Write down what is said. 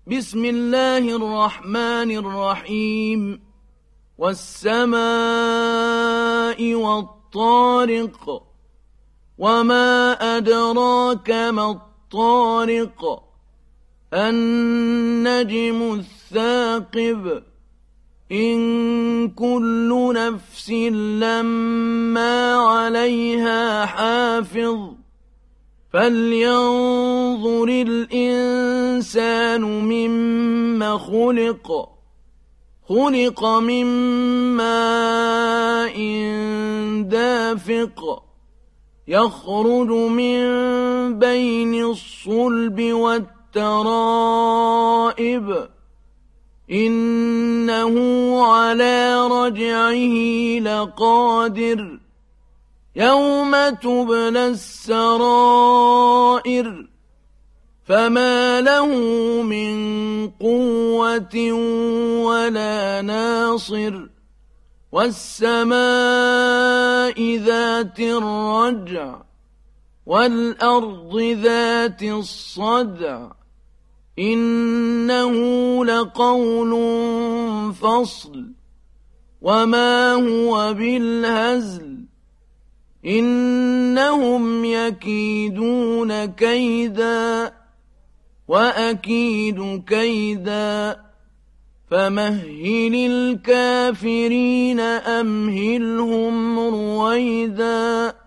بسم الله الرحمن الرحيم والسماء والطارق وما أدراك ما الطارق النجم الثاقب إن كل نفس لما عليها حافظ فلينظر الإنسان مما خلق من ماء دافق يخرج من بين الصلب والترائب إنه على رجعه لقادر يوم تبلى السرائر فما له من قوة ولا ناصر والسماء ذات الرجع والأرض ذات الصدع إنه لقول فصل وما هو بالهزل إنهم يكيدون كيدا وأكيد كيدا فمهل الكافرين أمهلهم رويدا